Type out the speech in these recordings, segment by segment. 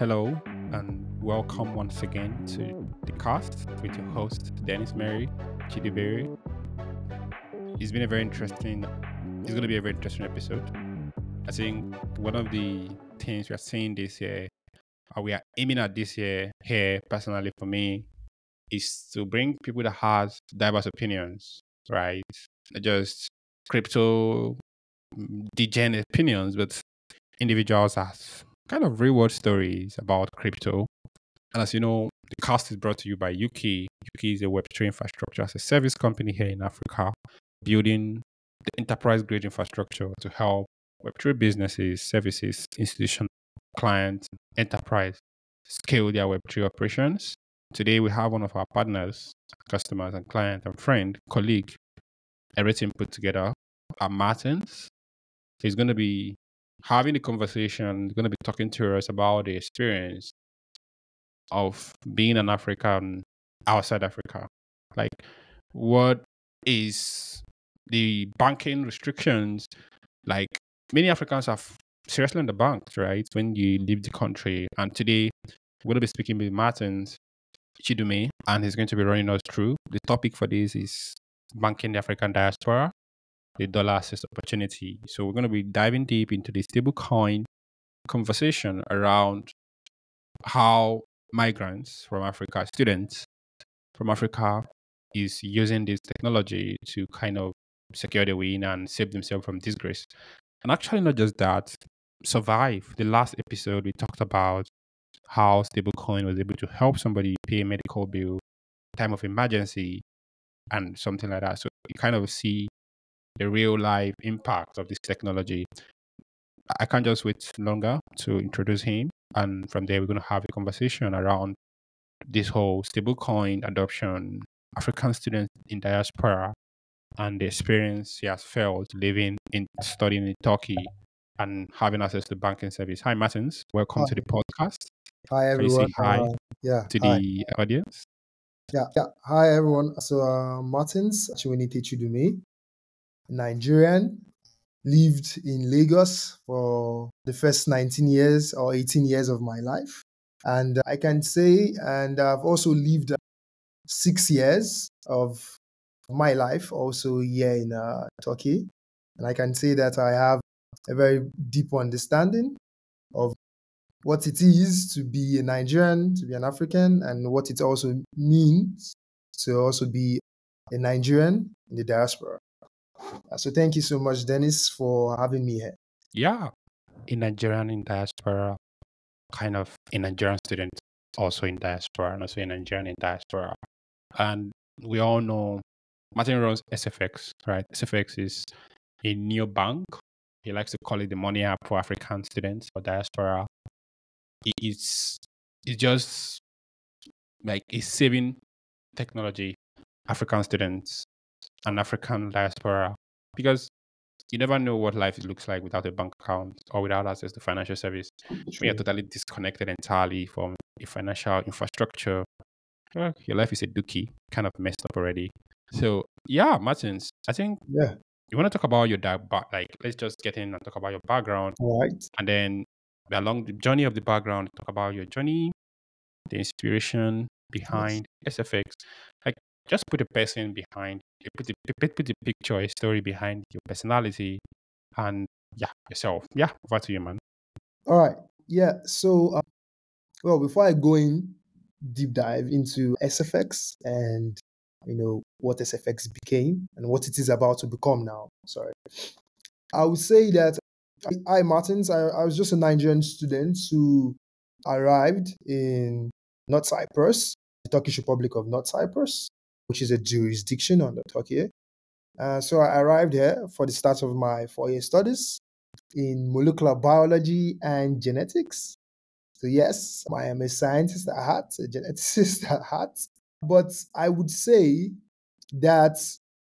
Hello and welcome once again to the cast with your host Dennis Mary Chidiberi. It's been a very interesting. It's going to be a very interesting episode. I think one of the things we are seeing this year, or we are aiming at this year here personally for me, is to bring people that has diverse opinions, right? Not just crypto degen opinions, but individuals has kind of real world stories about crypto. And as you know, the cast is brought to you by Yuki. Yuki is a Web3 infrastructure as a service company here in Africa, building the enterprise grade infrastructure to help Web3 businesses, services, institutions, clients, enterprise scale their Web3 operations. Today, we have one of our partners, customers, and client and friend, colleague, everything put together, Martins. He's going to be having a conversation, going to be talking to us about the experience of being an African outside Africa. Like, what is the banking restrictions? Like, many Africans are seriously on the banks, right? When you leave the country. And today, we're going to be speaking with Martins Chidume, and he's going to be running us through. The topic for this is banking the African diaspora, the dollar access opportunity. So, we're going to be diving deep into the stablecoin conversation around how migrants from Africa, students from Africa, is using this technology to kind of secure the win and save themselves from disgrace. And actually, not just that, survive. The last episode, we talked about how stablecoin was able to help somebody pay a medical bill, time of emergency, and something like that. So you kind of see the real life impact of this technology. I can't just wait longer to introduce him. And from there, we're going to have a conversation around this whole stablecoin adoption, African students in diaspora, and the experience he has felt living in studying in Turkey and having access to banking service. Hi, Martins. Welcome Hi, to the podcast. hi Can you say everyone. hi Yeah, to hi. the audience? Yeah. Hi everyone. So, Martins Chiwenite Chidume, Nigerian, lived in Lagos for the first 19 years or 18 years of my life. And I can say, and I've also lived 6 years of my life also here in Turkey. And I can say that I have a very deep understanding of what it is to be a Nigerian, to be an African, and what it also means to also be a Nigerian in the diaspora. So thank you so much, Dennis, for having me here. Yeah, a Nigerian in diaspora, kind of a Nigerian student also in diaspora, and also a Nigerian in diaspora. And we all know Martin runs SFX, right? SFX is a neobank. He likes to call it the money app for African students or diaspora. It's just like a saving technology, African students and African diaspora, because you never know what life looks like without a bank account or without access to financial service. When you're True. totally disconnected entirely from a financial infrastructure, your life is a dookie, kind of messed up already. So yeah, Martins, I think Yeah. you want to talk about your like let's just get in and talk about your background, All right. and then along the journey of the background, talk about your journey, the inspiration Yes. behind SFX. Like just put a person behind, put the picture, a story behind your personality, and yeah, yourself. Yeah, over to you, man. All right. Yeah. So, well, before I go in deep dive into SFX and what SFX became and what it is about to become now. Sorry. I would say that Martins, I was just a Nigerian student who arrived in North Cyprus, the Turkish Republic of North Cyprus, which is a jurisdiction under Turkey. So I arrived here for the start of my 4 year studies in molecular biology and genetics. So yes, I am a scientist at heart, a geneticist at heart. But I would say that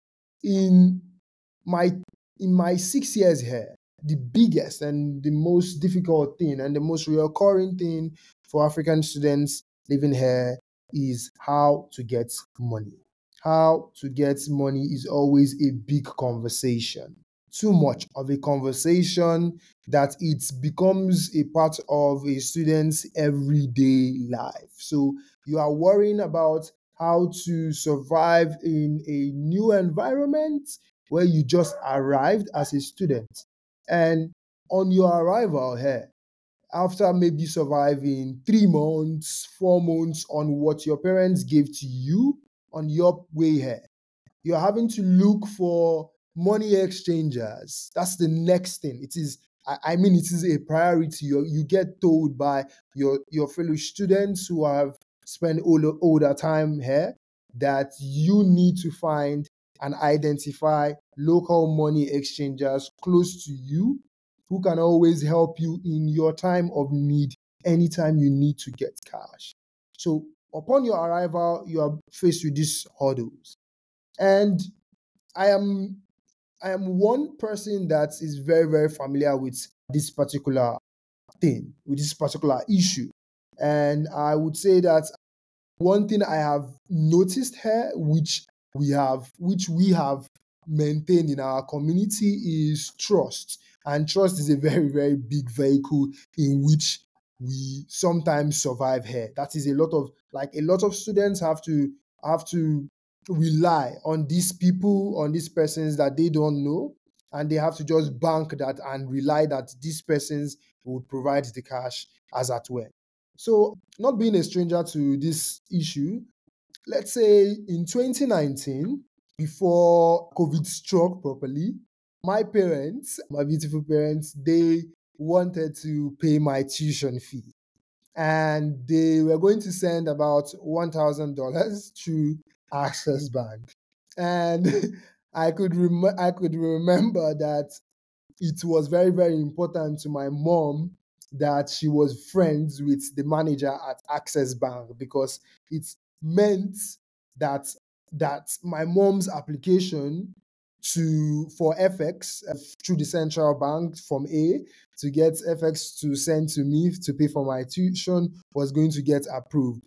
in my in my 6 years here, the biggest and the most difficult thing and the most recurring thing for African students living here is how to get money. How to get money is always a big conversation. too much of a conversation that it becomes a part of a student's everyday life. So you are worrying about how to survive in a new environment where you just arrived as a student. And on your arrival here, after maybe surviving 3 months, 4 months on what your parents gave to you on your way here, you're having to look for money exchangers. That's the next thing. It is, I mean, it is a priority. You get told by your fellow students who have spent older time here that you need to find and identify local money exchangers close to you who can always help you in your time of need anytime you need to get cash. So upon your arrival, you are faced with these hurdles. And I am one person that is very, very familiar with this particular thing, with this particular issue. And I would say that one thing I have noticed here, which we have maintained in our community, is trust. And trust is a very, very big vehicle in which we sometimes survive here. That is a lot of students have to rely on these people, on these persons that they don't know, and they have to just bank that and rely that these persons would provide the cash as at when. So, not being a stranger to this issue, let's say in 2019, before COVID struck properly, my parents, my beautiful parents, they wanted to pay my tuition fee. And they were going to send about $1,000 through Access Bank. And I could remember that it was very, very important to my mom that she was friends with the manager at Access Bank, because it meant that my mom's application for FX through the central bank from A to get FX to send to me to pay for my tuition was going to get approved.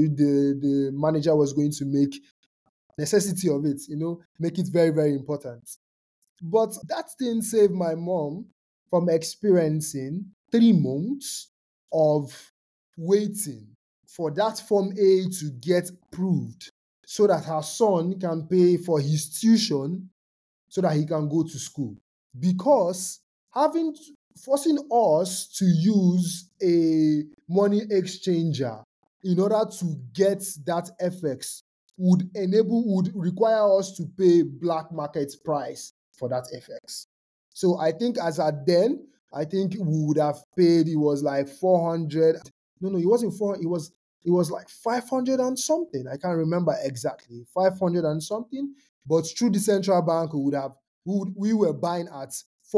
The manager was going to make necessity of it, make it very, very important. But that didn't save my mom from experiencing 3 months of waiting for that Form A to get approved so that her son can pay for his tuition so that he can go to school. Because forcing us to use a money exchanger in order to get that FX would require us to pay black market price for that FX. So I think as at then, I think we would have paid, it was like 400. No, it wasn't 400, it was like 500 and something. I can't remember exactly, 500 and something. But through the central bank, we were buying at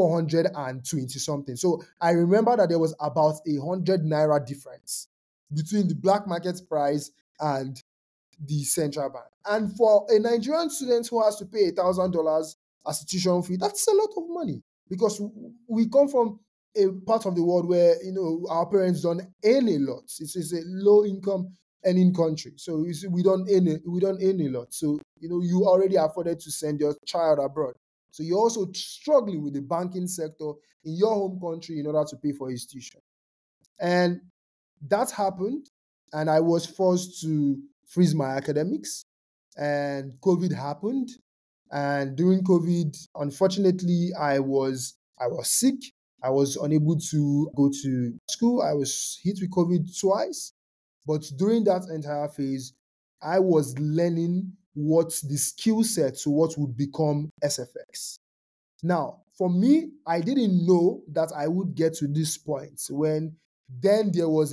420 something. So I remember that there was about 100 naira difference between the black market price and the central bank. And for a Nigerian student who has to pay $1,000 as a tuition fee, that's a lot of money, because we come from a part of the world where our parents don't earn a lot. It's a low income earning country, so we don't earn a lot. So you already afforded to send your child abroad, so you're also struggling with the banking sector in your home country in order to pay for his tuition. And that happened, and I was forced to freeze my academics, and COVID happened. And during COVID, unfortunately, I was sick. I was unable to go to school. I was hit with COVID twice. But during that entire phase, I was learning what the skill set to what would become SFX. Now, for me, I didn't know that I would get to this point when then there was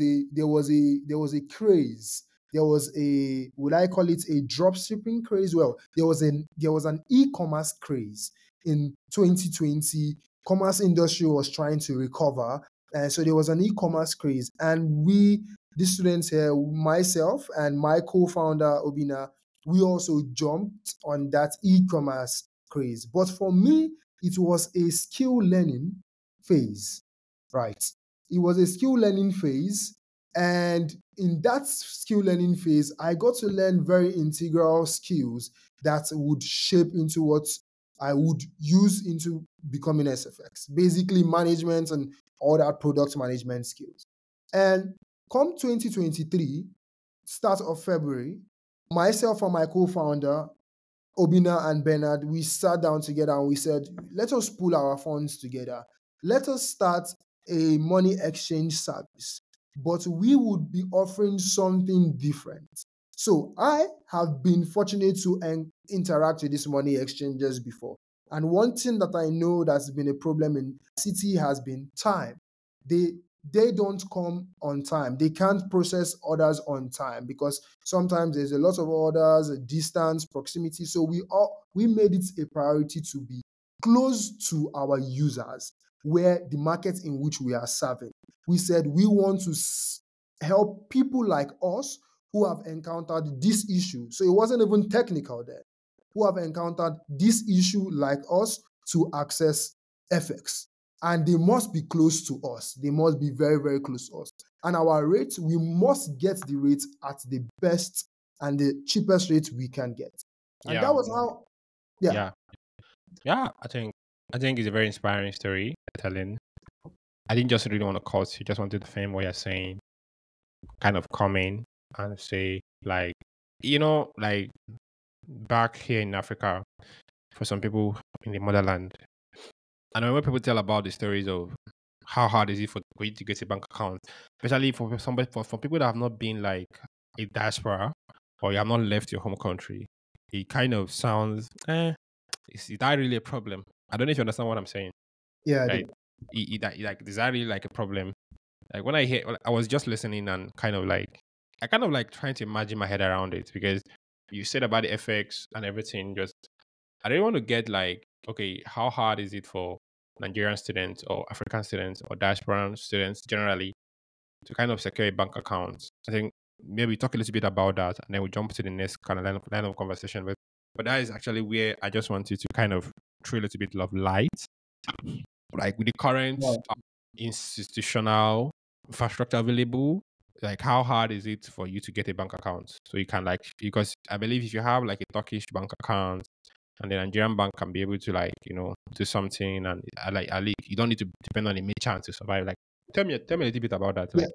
a craze. There was would I call it a drop shipping craze? Well, there was an e-commerce craze in 2020. Commerce industry was trying to recover, and so there was an e-commerce craze. And the students here, myself and my co-founder Obina, we also jumped on that e-commerce craze. But for me, it was a skill learning phase, right? It was a skill learning phase. And in that skill learning phase, I got to learn very integral skills that would shape into what I would use into becoming SFX, basically management and all that product management skills. And come 2023, start of February, myself and my co-founder, Obina and Bernard, we sat down together and we said, let us pool our funds together. Let us start a money exchange service, but we would be offering something different. So I have been fortunate to interact with these money exchanges before. And one thing that I know that's been a problem in city has been time. They don't come on time. They can't process orders on time because sometimes there's a lot of orders, distance, proximity. So we made it a priority to be close to our users, where the market in which we are serving. We said we want to help people like us who have encountered this issue. So it wasn't even technical there. Who have encountered this issue like us to access FX. And they must be close to us. They must be very, very close to us. And our rates, we must get the rates at the best and the cheapest rate we can get. And Yeah. that was how, Yeah. I think it's a very inspiring story, telling. I didn't just really want to cause you, just wanted to frame what you're saying, kind of come in and say, like, like back here in Africa, for some people in the motherland, I know when people tell about the stories of how hard is it for you to get a bank account, especially for somebody for people that have not been like a diaspora or you have not left your home country, it kind of sounds, is that really a problem? I don't know if you understand what I'm saying. yeah, Right? Like, is that really like a problem? Like when I was just listening and I kind of like trying to imagine my head around it because you said about the FX and everything. Just I didn't want to get like, okay, how hard is it for Nigerian students or African students or diaspora students generally to kind of secure a bank account? I think maybe talk a little bit about that and then we jump to the next kind of line of conversation. But that is actually where I just wanted to kind of throw a little bit of light, like with the current institutional infrastructure available, like how hard is it for you to get a bank account? So you can like, because I believe if you have like a Turkish bank account and the Nigerian bank can be able to like, do something and you don't need to depend on a merchant to survive. Like tell me a little bit about that. Yeah. Like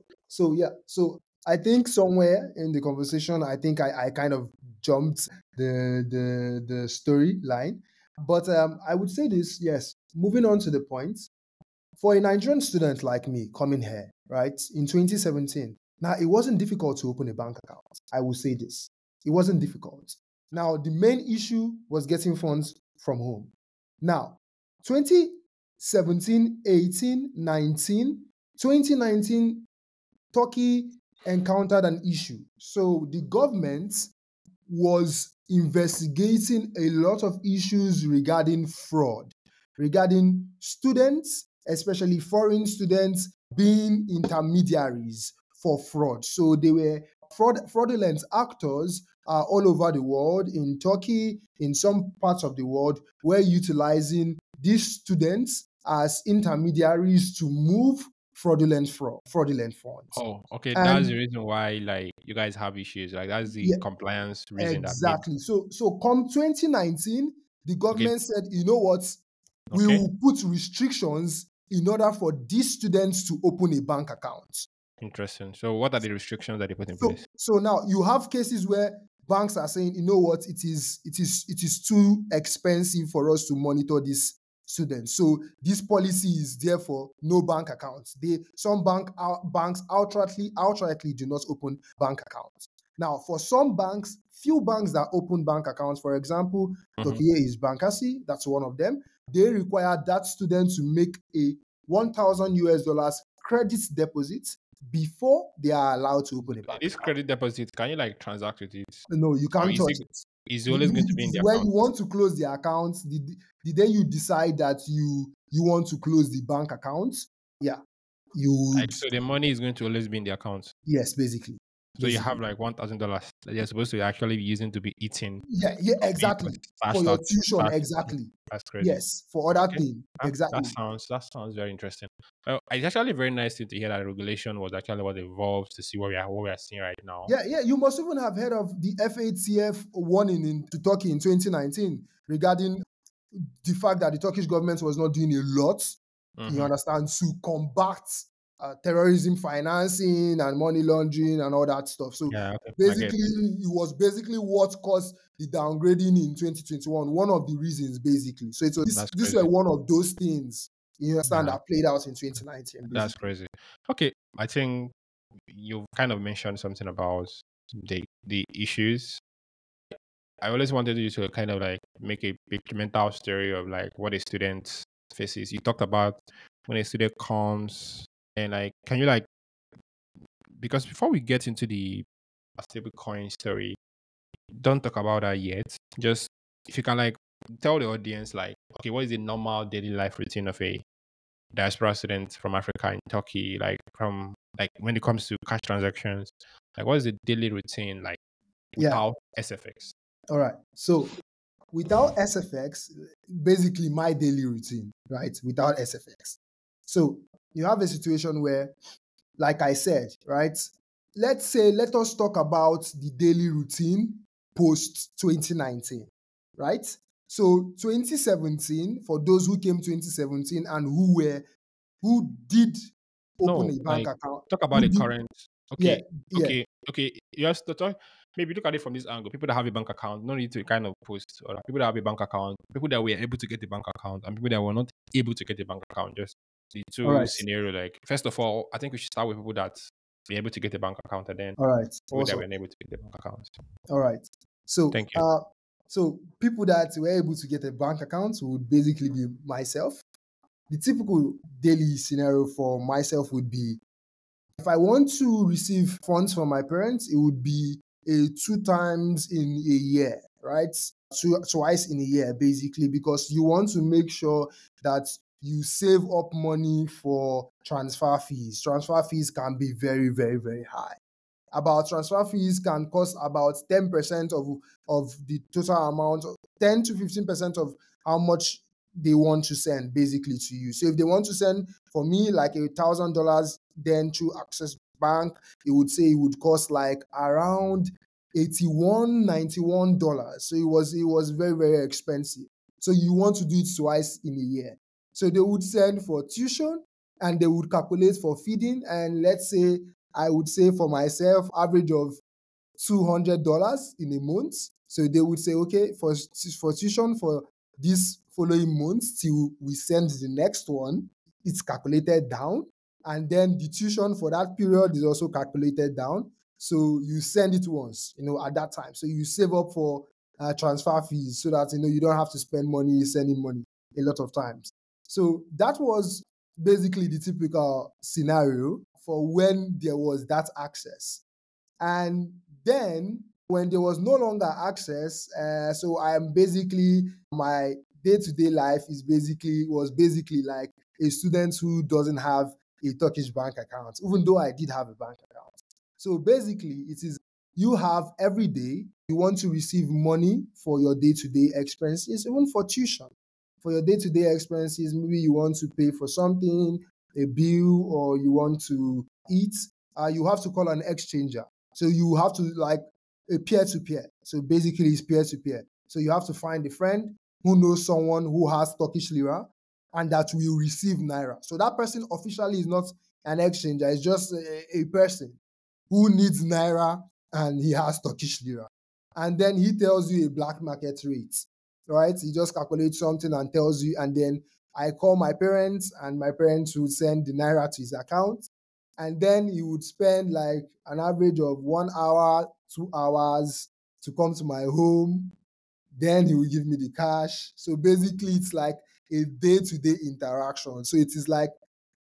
So I think somewhere in the conversation, I think I kind of jumped the storyline. But I would say this, yes, moving on to the point, for a Nigerian student like me coming here, right, in 2017, now it wasn't difficult to open a bank account. I will say this. It wasn't difficult. Now, the main issue was getting funds from home. Now, 2017, 18, 19, 2019, Turkey encountered an issue. So the government was investigating a lot of issues regarding fraud, regarding students, especially foreign students, being intermediaries for fraud. So they were fraudulent actors all over the world. In Turkey, in some parts of the world, were utilizing these students as intermediaries to move fraudulent funds. oh, okay, that's And the reason why like you guys have issues. Like that's the yeah, compliance reason that made exactly. So come 2019, the okay, government said, you know what, we okay, will put restrictions in order for these students to open a bank account. interesting. So what are the restrictions that they put in So place? so now you have cases where banks are saying, you know what, it is too expensive for us to monitor these students. So this policy is therefore no bank accounts. Some banks outrightly do not open bank accounts. Now, for some banks, few banks that open bank accounts, for example, Turkey is Bankasi, that's one of them. They require that student to make a $1,000 credit deposit before they are allowed to open a bank This account. credit deposit, can you like transact with it? No, you Or can't touch it. is it always going to It be in is the when account? you want to close the account, the day you decide that you want to close the bank account, yeah, you Like would, so the money is going to always be in the account. yes, basically. So you Basically. have like $1,000 that you're supposed to actually be using to be eating Yeah, or be exactly. For stashed your out tuition, back exactly. as credit. Yes, for other Okay. thing, That exactly. sounds very interesting. Well, it's actually very nice to hear that regulation was actually what evolved to see what we are seeing right now. Yeah. You must even have heard of the FATF warning to Turkey in 2019 regarding the fact that the Turkish government was not doing a lot, you Mhm. understand, to combat terrorism financing and money laundering and all that stuff. So Yeah, okay. I get. basically, it was basically what caused the downgrading in 2021. One of the reasons, basically. So That's this were crazy. one of those things, you understand, Yeah, that played out in 2019, that's basically. crazy. Okay, I think you've kind of mentioned something about the issues. I always wanted you to kind of like make a mental story of like what a student faces. You talked about when a student comes and like, can you like, because before we get into the stable coin story, don't talk about that yet. Just if you can like tell the audience like, okay, what is the normal daily life routine of a diaspora student from Africa in Turkey? Like from like when it comes to cash transactions, like what is the daily routine like Yeah. without SFX? All right. So without SFX, basically my daily routine, right? Without SFX. So you have a situation where, like I said, right? Let us talk about the daily routine post 2019, right? So 2017, for those who came 2017 and who did open No, a bank like account, talk about who the did, current. yeah, Okay, yeah, okay. Yes, to talk. Maybe look at it from this angle. People that have a bank account, no need to kind of post. Or people that have a bank account, people that were able to get a bank account, and people that were not able to get a bank account. Just the all two right, scenario. Like first of all, I think we should start with people that were able to get a bank account, and then all right, people that awesome, were unable to get a bank account. all right. So, Thank you. so people that were able to get a bank account would basically be myself. The typical daily scenario for myself would be, if I want to receive funds from my parents, it would be two times in a year, right? Twice in a year, basically, because you want to make sure that you save up money for transfer fees. Transfer fees can be very, very, very high. About transfer fees can cost about 10% of the total amount, 10 to 15% of how much they want to send basically to you. So if they want to send for me like $1,000, then through Access Bank, it would say it would cost like around $81, $91. So it was very, very expensive. So you want to do it twice in a year. So they would send for tuition and they would calculate for feeding. And let's say I would say for myself, average of $200 in a month. So they would say, okay, for tuition for this following month till we send the next one, it's calculated down. And then the tuition for that period is also calculated down. So you send it once, at that time. So you save up for transfer fees so that, you don't have to spend money sending money a lot of times. So that was basically the typical scenario for when there was that access. And then when there was no longer access, so I am basically, my day-to-day life was basically like a student who doesn't have a Turkish bank account, even though I did have a bank account. So basically, it is, you have every day you want to receive money for your day-to-day expenses, even for tuition. For your day-to-day expenses, maybe you want to pay for something, a bill, or you want to eat, you have to call an exchanger. So you have to like a peer-to-peer. So basically it's peer-to-peer. So you have to find a friend who knows someone who has Turkish lira and that will receive naira. So that person officially is not an exchanger. It's just a person who needs naira and he has Turkish lira. And then he tells you a black market rate, right? He just calculates something and tells you. And then I call my parents and my parents would send the naira to his account. And then he would spend like an average of 1 hour, 2 hours to come to my home. Then he will give me the cash. So basically, it's like a day-to-day interaction. So it is like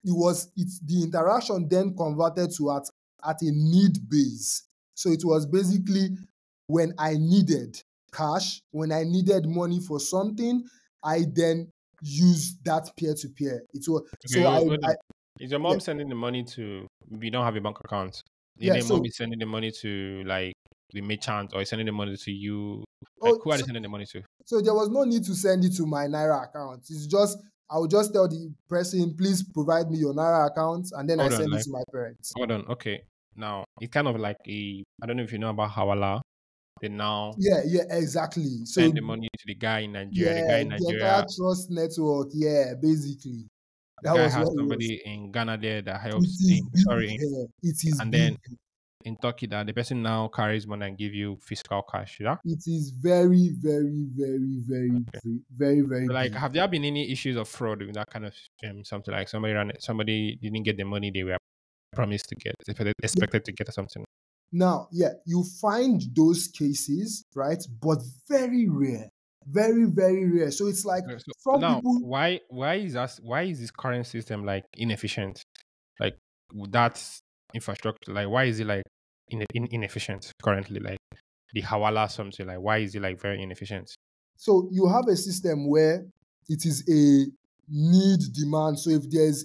it's the interaction then converted to at a need base. So it was basically when I needed cash, when I needed money for something, I then used that peer to peer. It was Okay, so hold I on. Is your yeah, mom sending the money to? We don't have a bank account. Is yeah. the mom So is sending the money to like the merchant, or is sending the money to you? Like oh who are they so, sending the money to? so there was no need to send it to my Naira account. It's just I would just tell the person, please provide me your Naira account, and then I Hold on, send it like to my parents. hold on. Okay, now it's kind of like a. I don't know if you know about Hawala. they now Yeah, yeah, exactly. So send the money to the guy in Nigeria. The guy yeah, in the entire Nigeria, trust network. Yeah, basically, the that guy was has what it was. somebody in Ghana there that It helps is in big. sorry, Yeah, it is and big. then in Turkey that the person now carries money and give you fiscal cash. Yeah. It is very, very, very, very, Okay. very, very So like, big. have there been any issues of fraud with that kind of something like somebody didn't get the money they were promised to get, Yeah. expected to get or something? Now, yeah, you find those cases, right? But very rare, very, very rare. So it's like So some now, people. why is this current system like inefficient? Like that infrastructure, like why is it like inefficient currently? Like the Hawala something, like why is it like very inefficient? So you have a system where it is a need demand. So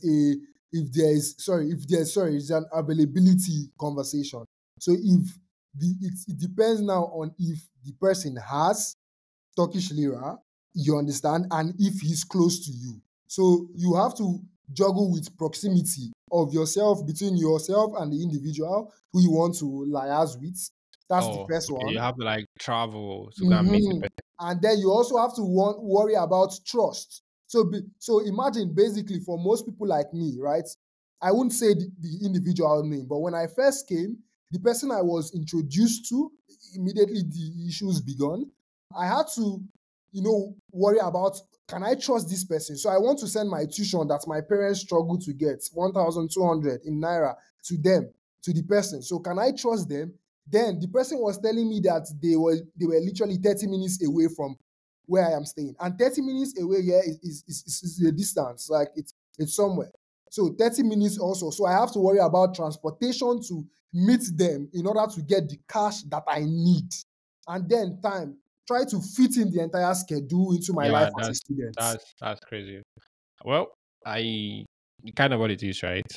if there's an availability conversation. So if it depends now on if the person has Turkish lira, you understand, and if he's close to you. So you have to juggle with proximity of yourself between yourself and the individual who you want to liaise with. That's the Oh, first okay. You one. have to like travel to go and meet the Mhm. person. And then you also have to worry about trust. So imagine basically for most people like me, right? I wouldn't say the individual name, but when I first came, the person I was introduced to, immediately the issues began. I had to, worry about, can I trust this person? So I want to send my tuition that my parents struggle to get 1,200 in naira to them, to the person. So can I trust them? Then the person was telling me that they were literally 30 minutes away from where I am staying. And 30 minutes away here is the distance. Like it's somewhere. So 30 minutes also. So I have to worry about transportation to meet them in order to get the cash that I need. And then time. Try to fit in the entire schedule into my life Yeah, as a student. that's crazy. Well, I kind of what it is, right?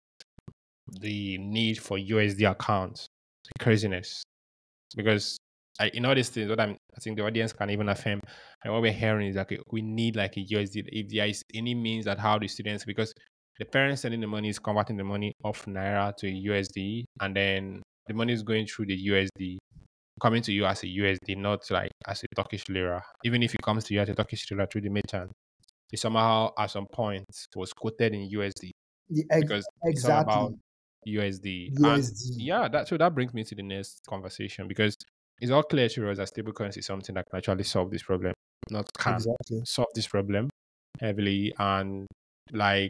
The need for USD accounts, the craziness, because in all these things, I think the audience can even affirm, and what we're hearing is like we need like a USD. If there is any means that how the students, because the parents sending the money is converting the money off naira to USD, and then the money is going through the USD, coming to you as a USD, not like as a Turkish lira. Even if it comes to you as a Turkish lira through the merchant, it somehow at some point was quoted in USD because it's all about Exactly. USD. And USD. yeah, that brings me to the next conversation because it's all clear to us that stable currency is something that can actually solve this problem, not can Exactly. solve this problem heavily. And like,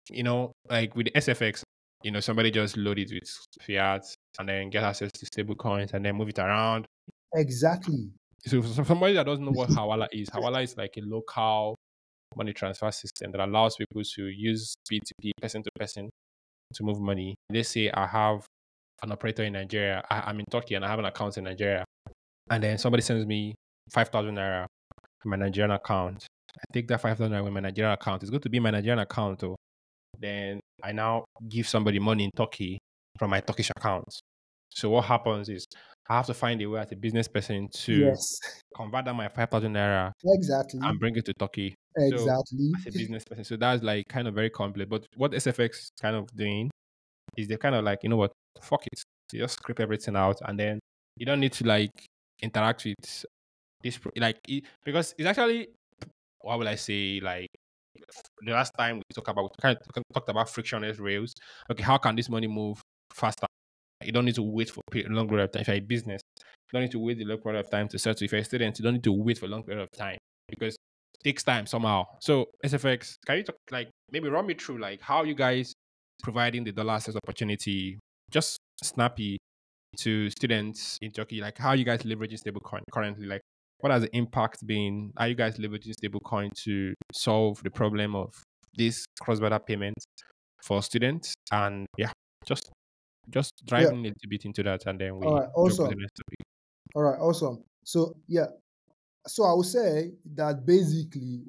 like with the SFX, somebody just load it with fiat and then get access to stable coins and then move it around. Exactly. So for somebody that doesn't know what Hawala is like a local money transfer system that allows people to use P2P, person to person, to move money. Let's say I have an operator in Nigeria. I'm in Turkey and I have an account in Nigeria. And then somebody sends me 5,000 naira from my Nigerian account. I take that 5,000 naira with my Nigerian account. It's going to be my Nigerian account. Oh. Then I now give somebody money in Turkey from my Turkish account. So what happens is I have to find a way as a business person to Yes. convert that my 5,000 naira Exactly. and bring it to Turkey. So Exactly. as a business person, so that's like kind of very complex. But what SFX is kind of doing is they're kind of like, you know what, fuck it. You just script everything out and then you don't need to like interact with this, because it's actually, what will I say, like the last time we talked about frictionless rails. Okay, how can this money move faster? You don't need to wait for a long period of time. If you're a business, you don't need to wait a long period of time to settle. If you're a student, you don't need to wait for a long period of time because it takes time somehow. So SFX, can you talk, like maybe run me through like how you guys providing the dollar access opportunity just snappy to students in Turkey? Like how you guys leveraging stablecoin currently? Like what has the impact been? Are you guys leveraging stablecoin to solve the problem of this cross-border payments for students? And yeah, just Yeah. driving a little bit into that, and then All we right. jump to the Awesome. next topic. All right. Awesome. So yeah. So I would say that basically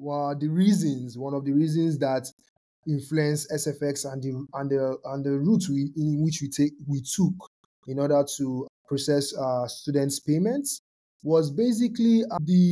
one of the reasons that influence SFX and the route in which we took in order to process students' payments was basically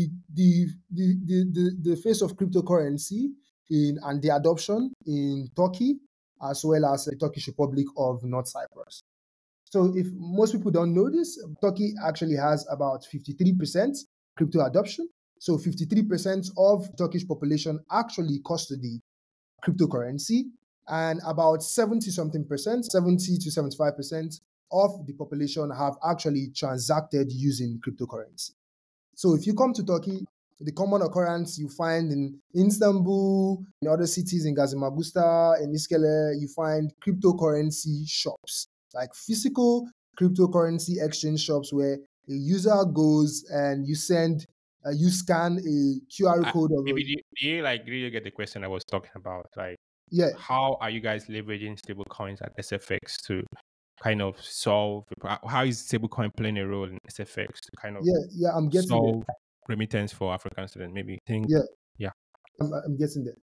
the face of cryptocurrency in and the adoption in Turkey as well as the Turkish Republic of North Cyprus. So if most people don't know this, Turkey actually has about 53% crypto adoption. So 53% of Turkish population actually custody cryptocurrency, and about 70 something percent, 70 to 75% of the population have actually transacted using cryptocurrency. So if you come to Turkey, the common occurrence you find in Istanbul, in other cities, in Gazimagusta, in Iskele, you find cryptocurrency shops, like physical cryptocurrency exchange shops where a user goes and you scan a QR code of Maybe do you like really get the question I was talking about? Like, yeah, how are you guys leveraging stable coins at SFX to kind of solve how is stablecoin playing a role in SFX to kind of I'm getting there. solve remittance for African students? Maybe think, Yeah, yeah. I'm getting there.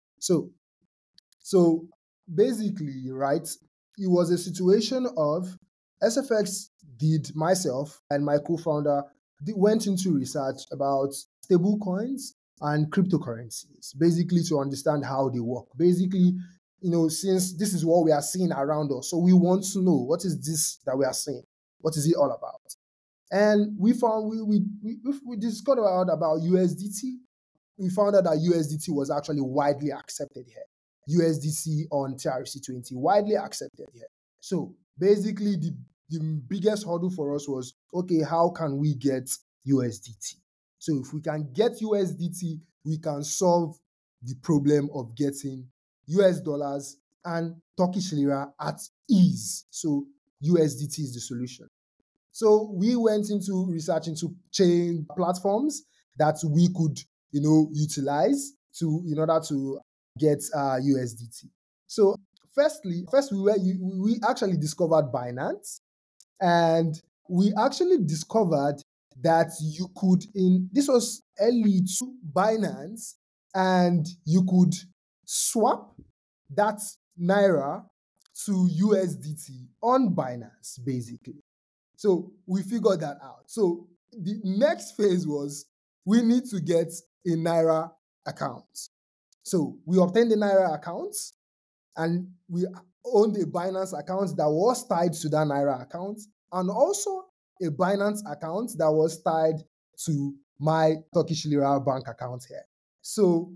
So basically, right, it was a situation of SFX did myself and my co-founder went into research about stable coins and cryptocurrencies, basically to understand how they work. Basically, since this is what we are seeing around us, so we want to know what is this that we are seeing? What is it all about? And we found we discovered out about USDT. We found out that USDT was actually widely accepted here. USDC on TRC20 widely accepted here. So basically, the biggest hurdle for us was, okay, how can we get USDT? So if we can get USDT, we can solve the problem of getting US dollars and Turkish lira at ease. So USDT is the solution. So we went into research into chain platforms that we could, utilize in order to get USDT. So first we actually discovered Binance, and we actually discovered that you could this was early to Binance, and you could swap that naira to USDT on Binance, basically. So we figured that out. So the next phase was we need to get a Naira account. So we obtained the Naira account, and we owned a Binance account that was tied to that Naira account, and also a Binance account that was tied to my Turkish Lira bank account here. So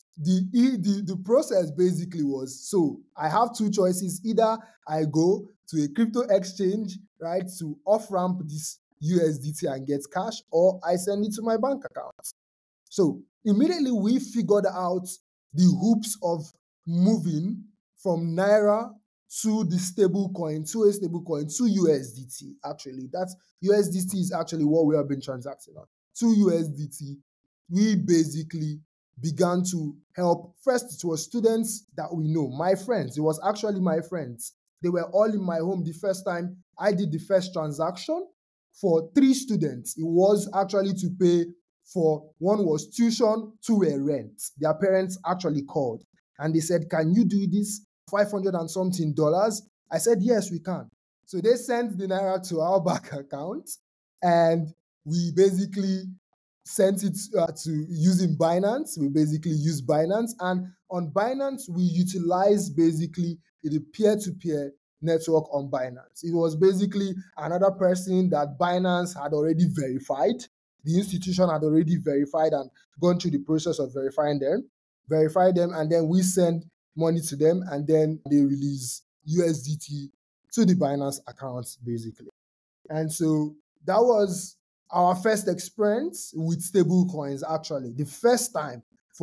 the process basically was, so I have two choices. Either I go to a crypto exchange, right, to off ramp this USDT and get cash, or I send it to my bank account. So immediately we figured out the hoops of moving from Naira to the stable coin, to a stable coin, to USDT. Actually, that's USDT is actually what we have been transacting on. To USDT, we basically began to help. First, it was students that we know, my friends. It was actually my friends. They were all in my home the first time I did the first transaction for 3 students. It was actually to pay for, one was tuition, 2 were rent. Their parents actually called and they said, can you do this? $500 and something. I said, yes, we can. So they sent the Naira to our bank account, and we basically sent it to using Binance. We basically use Binance, and on Binance, we utilize basically the peer-to-peer network on Binance. It was basically another person that Binance had already verified. The institution had already verified and gone through the process of verify them, and then we send money to them, and then they release USDT to the Binance accounts, basically. And so that was our first experience with stable coins. Actually, the first time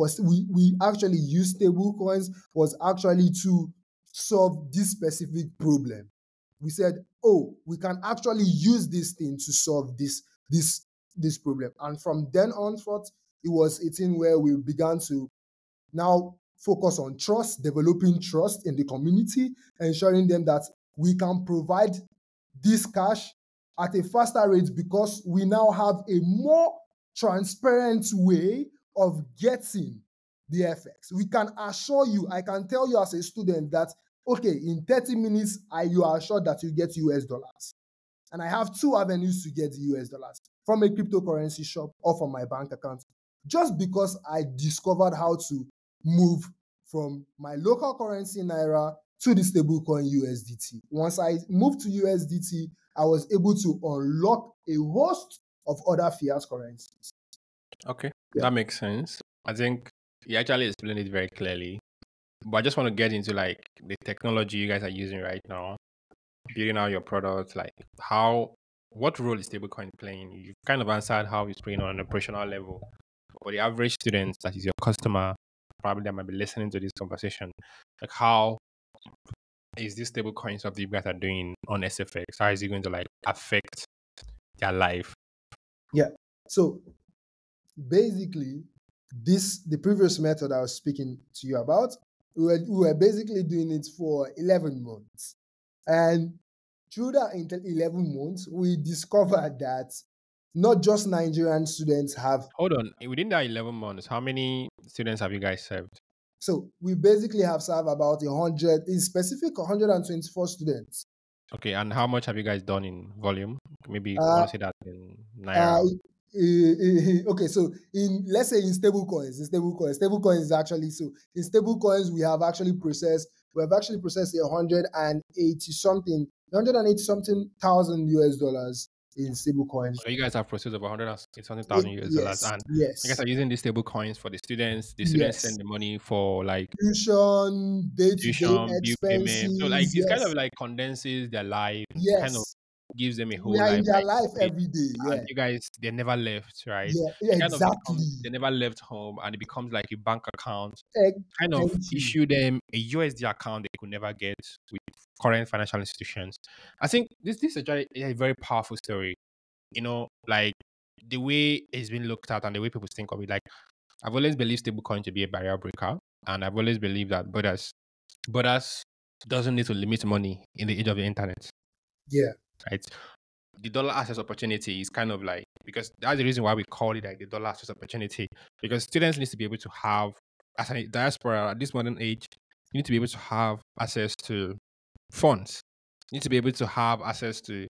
we actually used stable coins was actually to solve this specific problem. We said, oh, we can actually use this thing to solve this problem. And from then on forth, it was a thing where we began to now focus on trust, developing trust in the community, ensuring them that we can provide this cash at a faster rate, because we now have a more transparent way of getting the FX. We can assure you, I can tell you as a student that, okay, in 30 minutes, you are assured that you get US dollars. And I have 2 avenues to get the US dollars, from a cryptocurrency shop or from my bank account, just because I discovered how to move from my local currency Naira to the stablecoin USDT. Once I moved to USDT, I was able to unlock a host of other fiat currencies. Okay, Yeah. that makes sense. I think you actually explained it very clearly. But I just want to get into like the technology you guys are using right now, building out your products, like what role is stablecoin playing? You've kind of answered how it's playing on an operational level. For the average student that is your customer, probably that might be listening to this conversation, like how is this stablecoin stuff that you guys are doing on SFX? How is it going to like affect their life? Yeah. So basically, the previous method I was speaking to you about, we were basically doing it for 11 months. And through that 11 months, we discovered that not just Nigerian students have. Hold on, within that 11 months, how many students have you guys served? So we basically have served about 100, in specific 124 students. Okay, and how much have you guys done in volume? Maybe you Uh, want to say that in uh, naira. okay, so let's say in stable coins is actually, so in stable coins we have actually processed 180 something thousand US dollars in stable coins. So you guys have processed over 100,000 US dollars, Yes, and you guys yes, are using these stable coins for the students. The students yes. send the money for like Tuition, day-to-day tuition, bill payment. So like expenses, it's kind of yes, like condenses their life, kind of yes. gives them a We whole are in life. their Like life it, every day. and Yeah, you guys they never left, right? yeah, It kind of becomes exactly. they never left home, and it becomes like a bank account. Kind of Thank you. issue them a USD account they could never get with current financial institutions. I think this is actually a very powerful story. Like the way it's been looked at and the way people think of it. Like I've always believed stablecoin to be a barrier breaker, and I've always believed that borders doesn't need to limit money in the age of the internet, Yeah, right? The dollar access opportunity is kind of like because that's the reason why we call it like the dollar access opportunity because students need to be able to have as a diaspora at this modern age, you need to be able to have access to funds. You need to be able to have access to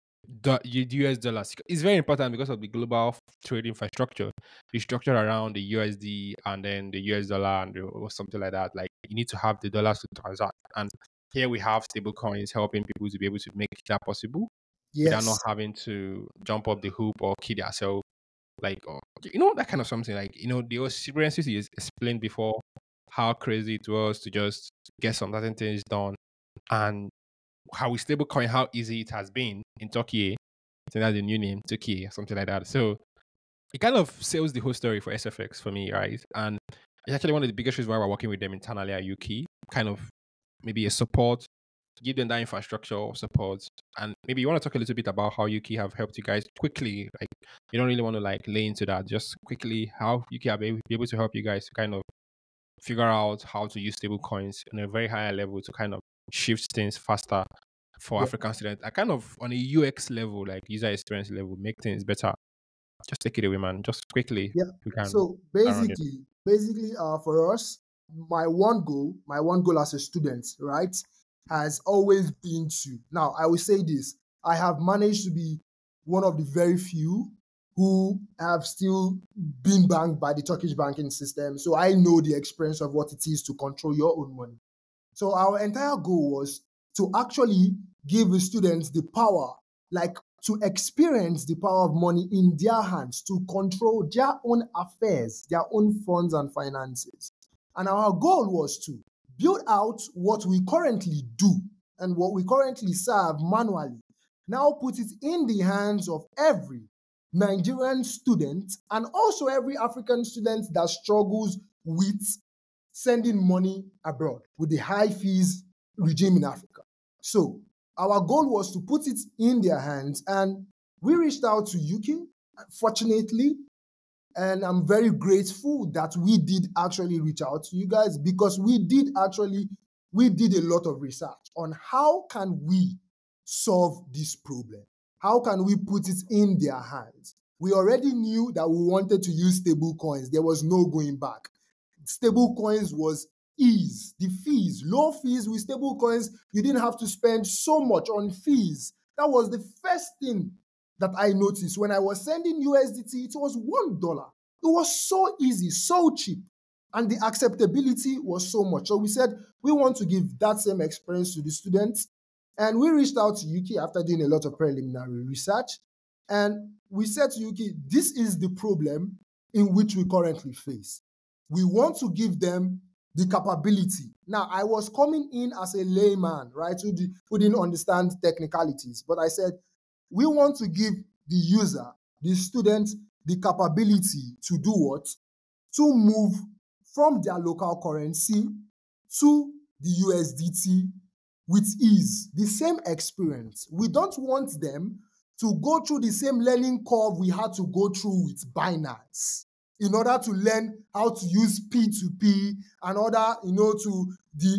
US dollars. It's very important because of the global trade infrastructure. The structure around the USD and then the US dollar or something like that. Like you need to have the dollars to transact. And here we have stable coins helping people to be able to make that possible without not yes, having to jump up the hoop or kill yourself. Like, or, that kind of something. Like, the experiences you explained before, how crazy it was to just get some certain things done. And how with stablecoin, how easy it has been in Turkey. I think that's the new name, Turkey, or something like that. So it kind of sells the whole story for SFX for me, right? And it's actually one of the biggest reasons why we're working with them internally at UK. Kind of maybe a support, give them that infrastructure of support. And maybe you want to talk a little bit about how UK have helped you guys quickly. Like you don't really want to like lay into that. Just quickly how UK have be able to help you guys to kind of figure out how to use stable coins on a very higher level to kind of shift things faster for yeah, African students. I kind of on a UX level, like user experience level, make things better. Just take it away, man. Just quickly, yeah. we can So around it. basically, for us, my one goal as a student, right, has always been to. Now, I will say this: I have managed to be one of the very few who have still been banked by the Turkish banking system. So I know the experience of what it is to control your own money. So our entire goal was to actually give the students the power, like to experience the power of money in their hands, to control their own affairs, their own funds and finances. And our goal was to build out what we currently do and what we currently serve manually, now put it in the hands of every Nigerian student and also every African student that struggles with sending money abroad with the high fees regime in Africa. So our goal was to put it in their hands, and we reached out to UK, fortunately, and I'm very grateful that we did actually reach out to you guys because we did a lot of research on how can we solve this problem? How can we put it in their hands? We already knew that we wanted to use stable coins. There was no going back. Stable coins was ease, the fees, low fees with stable coins. You didn't have to spend so much on fees. That was the first thing that I noticed when I was sending USDT. It was $1. It was so easy, so cheap. And the acceptability was so much. So we said we want to give that same experience to the students. And we reached out to UK after doing a lot of preliminary research. And we said to UK, this is the problem in which we currently face. We want to give them the capability. Now, I was coming in as a layman, right, who didn't understand technicalities. But I said, we want to give the user, the student, the capability to do what? To move from their local currency to the USDT with ease, the same experience. We don't want them to go through the same learning curve we had to go through with Binance in order to learn how to use P2P and other, to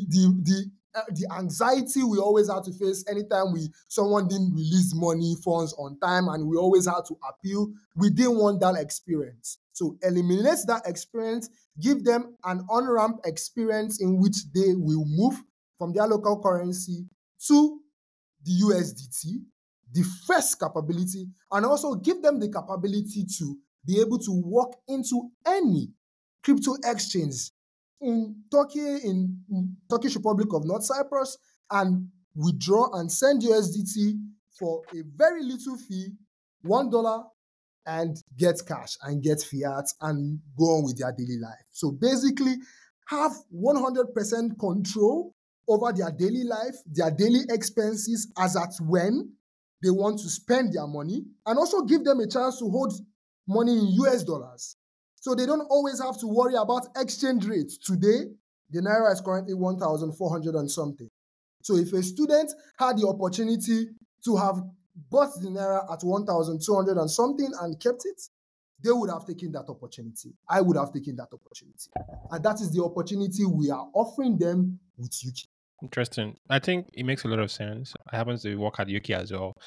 the anxiety we always had to face anytime someone didn't release money funds on time, and we always had to appeal. We didn't want that experience. So eliminate that experience, give them an on-ramp experience in which they will move from their local currency to the USDT, the first capability, and also give them the capability to be able to walk into any crypto exchange in Turkey, in Turkish Republic of North Cyprus, and withdraw and send USDT for a very little fee, $1, and get cash and get fiat and go on with their daily life. So basically, have 100% control over their daily life, their daily expenses as at when they want to spend their money, and also give them a chance to hold money in US dollars. So they don't always have to worry about exchange rates. Today, the Naira is currently 1,400 and something. So if a student had the opportunity to have bought the Naira at 1,200 and something and kept it, they would have taken that opportunity. I would have taken that opportunity. And that is the opportunity we are offering them with UK. Interesting. I think it makes a lot of sense. I happen to work at UK as well.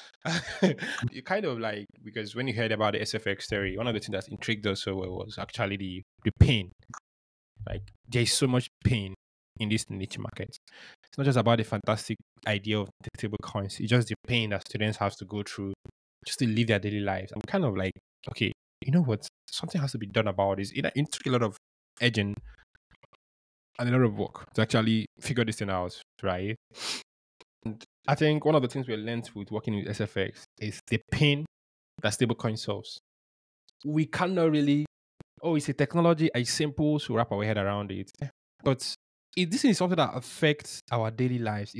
You kind of like, because when you heard about the SFX theory, one of the things that intrigued us so well was actually the pain. Like, there's so much pain in this niche market. It's not just about the fantastic idea of the stable coins. It's just the pain that students have to go through just to live their daily lives. I'm kind of like, okay, you know what? Something has to be done about this. It took a lot of edging and a lot of work to actually figure this thing out, right? And I think one of the things we learned with working with SFX is the pain that stablecoin solves. We cannot really, it's a technology, it's simple to wrap our head around it. But this is something that affects our daily lives.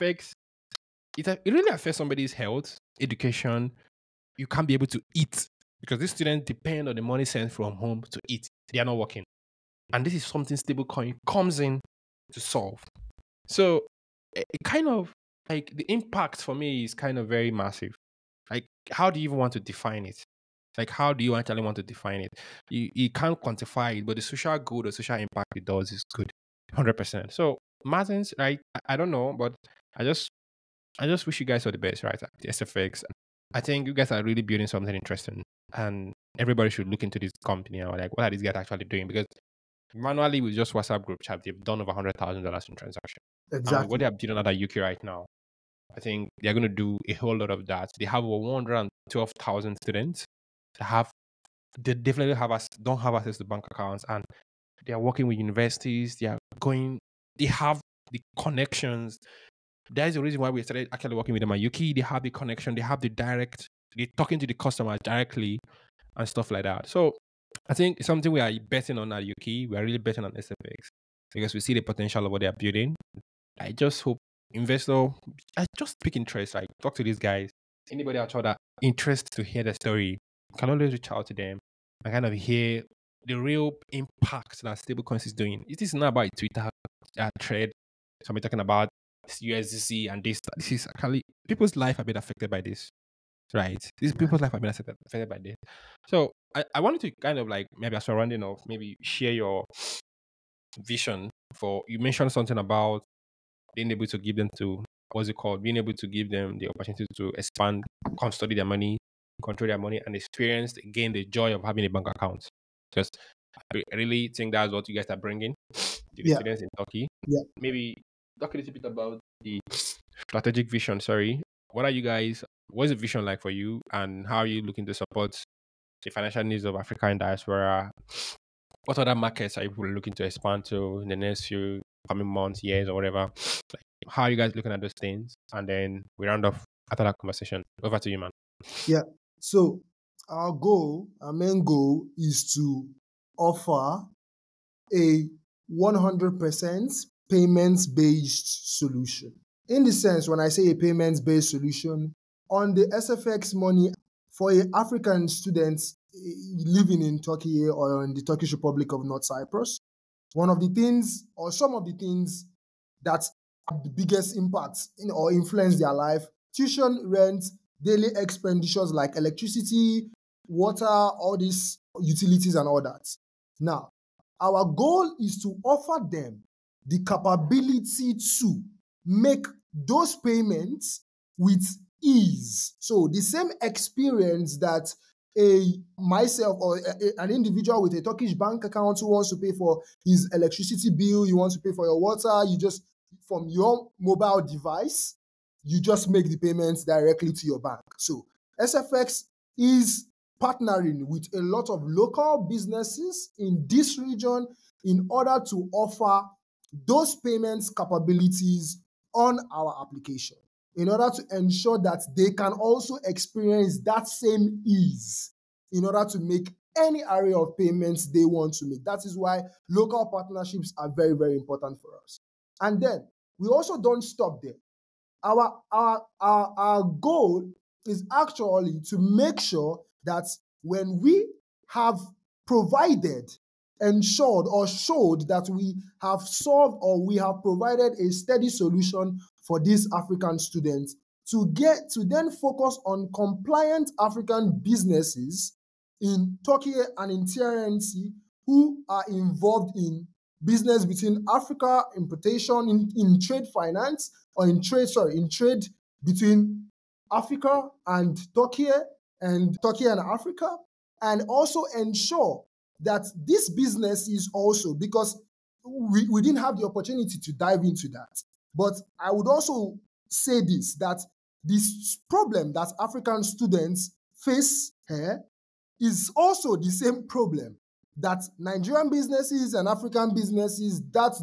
It really affects somebody's health, education. You can't be able to eat because these students depend on the money sent from home to eat. They are not working. And this is something stablecoin comes in to solve. So it kind of like the impact for me is kind of very massive. Like, how do you even want to define it? Like, how do you actually want to define it? You can't quantify it, but the social good or social impact it does is good, 100%. So Martins, right? I don't know, but I just wish you guys all the best, right? The SFX. I think you guys are really building something interesting, and everybody should look into this company or like what are these guys actually doing, because manually with just WhatsApp group chat, they've done over $100,000 in transaction. And what Exactly. they are doing out of UK right now, I think they're going to do a whole lot of that. They have over 112,000 students. They definitely don't have access to bank accounts, and they are working with universities. They have the connections. That is the reason why we started actually working with them at UK. They have the connection, they're talking to the customer directly and stuff like that. So I think it's something we are betting on at UK. We are really betting on SFX because we see the potential of what they are building. I just hope I just pick interest, like talk to these guys. Anybody out there that interest to hear the story, can always reach out to them and kind of hear the real impact that stablecoins is doing. It is not about Twitter thread. Somebody talking about USDC and this. This is actually people's life have been affected by this, right? These people's life have been affected by this. So I wanted to kind of like maybe as we're rounding off, maybe share your vision for. You mentioned something about being able to give them to what's it called? Being able to give them the opportunity to expand, custody their money, control their money, and experience again the joy of having a bank account. Because I really think that's what you guys are bringing to the Yeah. students in Turkey. Yeah. Maybe talk a little bit about the strategic vision. Sorry, what are you guys? What's the vision like for you, and how are you looking to support the financial needs of Africa and diaspora what other markets are you looking to expand to in the next few coming months, years, or whatever? Like, how are you guys looking at those things? And then we round off after that conversation. Over to you, man. Yeah. So our main goal is to offer a 100% payments-based solution. In the sense, when I say a payments-based solution, on the SFX money for a African student living in Turkey or in the Turkish Republic of North Cyprus, one of the things or some of the things that have the biggest impact or influence their life, tuition, rent, daily expenditures like electricity, water, all these utilities and all that. Now, our goal is to offer them the capability to make those payments with ease. So the same experience that myself or an individual with a Turkish bank account who wants to pay for his electricity bill, you want to pay for your water, you just from your mobile device, you just make the payments directly to your bank. So SFX is partnering with a lot of local businesses in this region in order to offer those payments capabilities on our application, in order to ensure that they can also experience that same ease in order to make any array of payments they want to make. That is why local partnerships are very, very important for us. And then we also don't stop there. Our goal is actually to make sure that when we have provided, ensured, or showed that we have solved or we have provided a steady solution for these African students, to then focus on compliant African businesses in Turkey and in TRNC who are involved in business between Africa, importation, in trade finance, or in trade between Africa and Turkey and Africa, and also ensure that this business is also, because we didn't have the opportunity to dive into that, but I would also say this, that this problem that African students face here is also the same problem that Nigerian businesses and African businesses that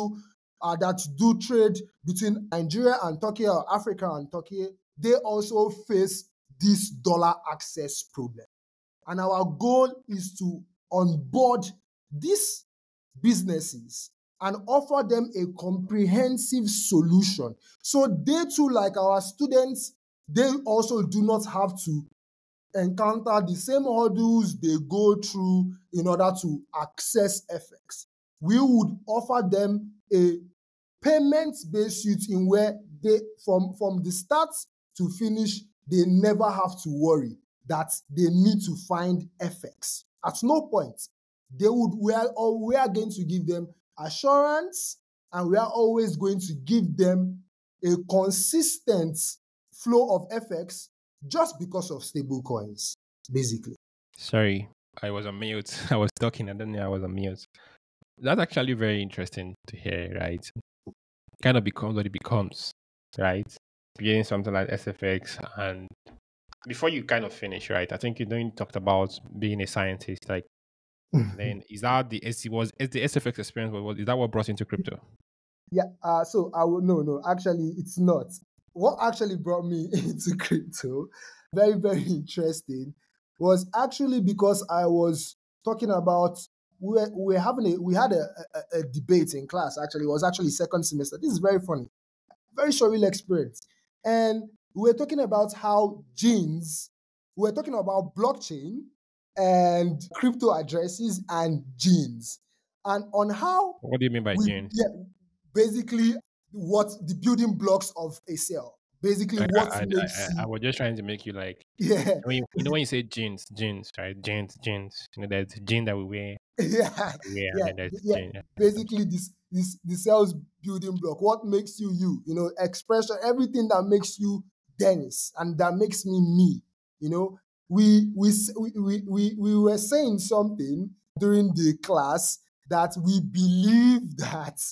do trade between Nigeria and Turkey or Africa and Turkey, they also face this dollar access problem. And our goal is to onboard these businesses and offer them a comprehensive solution. So they too, like our students, they also do not have to encounter the same hurdles they go through in order to access FX. We would offer them a payments-based suite in where they, from the start to finish, they never have to worry that they need to find FX. At no point we are going to give them assurance, and we are always going to give them a consistent flow of FX just because of stable coins, basically. Sorry, I was on mute. I was talking. I don't know I was on mute. That's actually very interesting to hear, right? Kind of becomes what it becomes, right? Getting something like SFX, and before you kind of finish, right? I think you talked about being a scientist. Like, then is that the SFX experience? Is that what brought you into crypto? Yeah. So I will no. Actually, it's not. What actually brought me into crypto, very, very interesting, was actually because I was talking about we had a debate in class. Actually, it was actually second semester. This is very funny, very surreal experience, and we were talking about how genes. We were talking about blockchain and crypto addresses and genes, and on how What do you mean by genes? basically what the building blocks of a cell. Basically, Like, what makes I was just trying to make you like, yeah, when you say jeans, right? Jeans. There's jean that we wear, yeah, and then there's jean. Basically, this the cell's building block. What makes you you? Expression, everything that makes you Dennis and that makes me me. We were saying something during the class that we believe that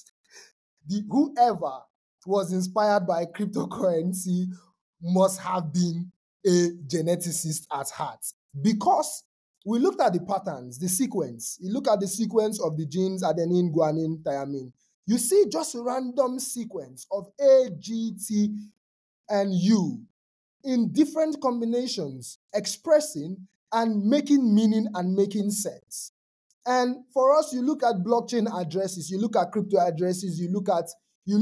whoever was inspired by cryptocurrency must have been a geneticist at heart, because we looked at the patterns, the sequence. You look at the sequence of the genes adenine, guanine, thymine. You see just a random sequence of A, G, T, and U in different combinations, expressing and making meaning and making sense. And for us, you look at blockchain addresses, you look at crypto addresses, you look at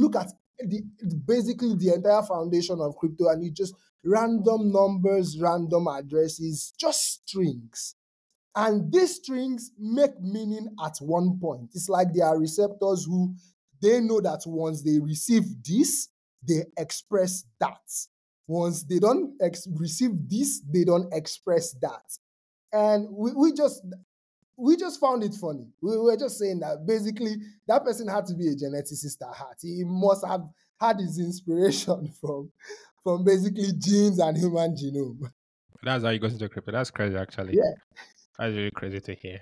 basically the entire foundation of crypto, and you just random numbers, random addresses, just strings. And these strings make meaning at one point. It's like there are receptors who they know that once they receive this, they express that. Once they don't receive this, they don't express that. And we just found it funny. We were just saying that basically that person had to be a geneticist at heart. He must have had his inspiration from basically genes and human genome. That's how you got into crypto. That's crazy, actually. Yeah. That's really crazy to hear.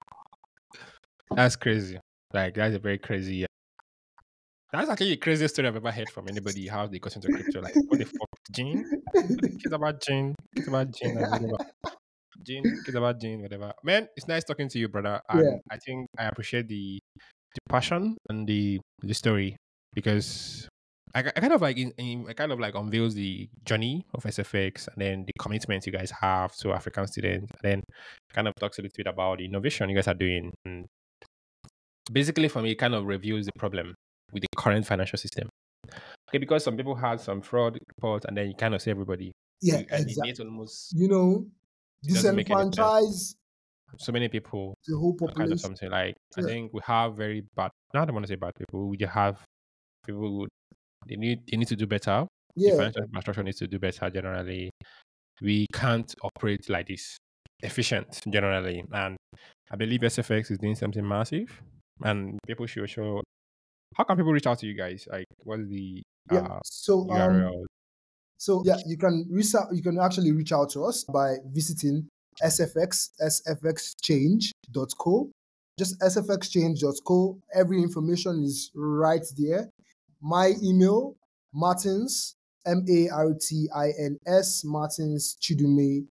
That's crazy. Like, that's a very crazy. That's actually the craziest story I've ever heard from anybody. How they got into crypto. Like, what the fuck, Gene? Kids about Gene. Kids about Gene. Gene. Kids about Gene. Whatever. Man, it's nice talking to you, brother. And Yeah. I think I appreciate the passion and the story, because I kind of like I kind of like unveils the journey of SFX and then the commitment you guys have to African students, and then kind of talks a little bit about the innovation you guys are doing. And basically, for me, it kind of reviews the problem with the current financial system. Okay, because some people had some fraud reports, and then you kind of see everybody. Yeah, and it exactly. needs almost Doesn't make any sense. Disenfranchise so many people, the whole kind of population. something like I Yeah. think we have very bad. I don't want to say bad people. We just have people who they need to do better. The Yeah. financial infrastructure needs to do better generally. We can't operate like this efficient generally, and I believe SFX is doing something massive, and people should show. How can people reach out to you guys? Like, what is the Yeah. So URL? So yeah, you can actually reach out to us by visiting sfxchange.co. Just sfxchange.co. Every information is right there. My email, Martins, MARTINS, Martins Chidume,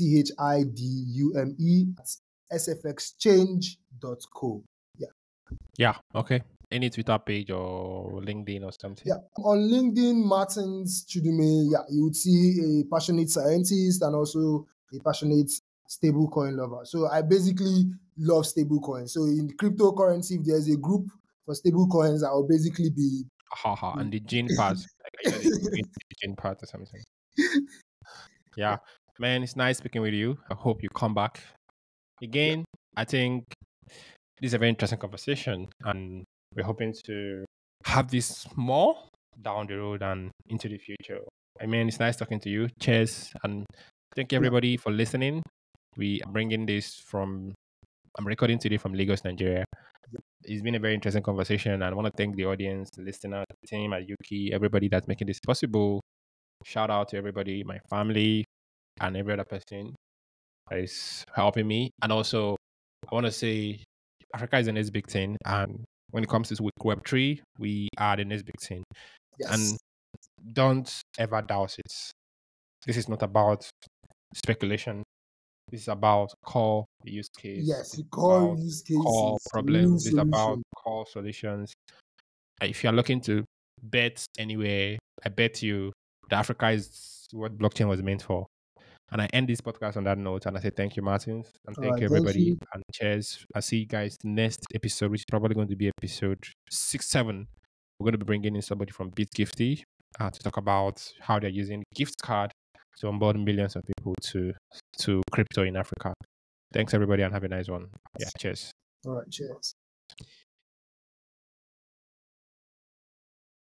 CHIDUME at sfxchange.co. Yeah. Okay. Any Twitter page or LinkedIn or something? Yeah, on LinkedIn, Martins Chidume, you would see a passionate scientist and also a passionate stablecoin lover. So I basically love stablecoins. So in cryptocurrency, if there's a group for stablecoins, I will basically be. And the gene part, like the gene part or something. Yeah, man, it's nice speaking with you. I hope you come back again. I think this is a very interesting conversation, and we're hoping to have this more down the road and into the future. I mean, it's nice talking to you. Cheers, and thank you everybody for listening. We are bringing this I'm recording today from Lagos, Nigeria. It's been a very interesting conversation, and I want to thank the audience, the listener, the team at Yuki, everybody that's making this possible. Shout out to everybody, my family, and every other person that is helping me. And also, I want to say Africa is the next big thing, and when it comes to Web3, we are the next big thing. Yes. And don't ever doubt it. This is not about speculation. This is about core use case. Yes, core use cases, core problems. This is about core solutions. If you're looking to bet anywhere, I bet you that Africa is what blockchain was meant for. And I end this podcast on that note, and I say thank you, Martins, and thank you everybody, and cheers. I'll see you guys next episode, which is probably going to be episode 6-7. We're going to be bringing in somebody from BitGifty to talk about how they're using gift card to onboard millions of people to crypto in Africa. Thanks everybody, and have a nice one. Yeah, cheers. All right, cheers.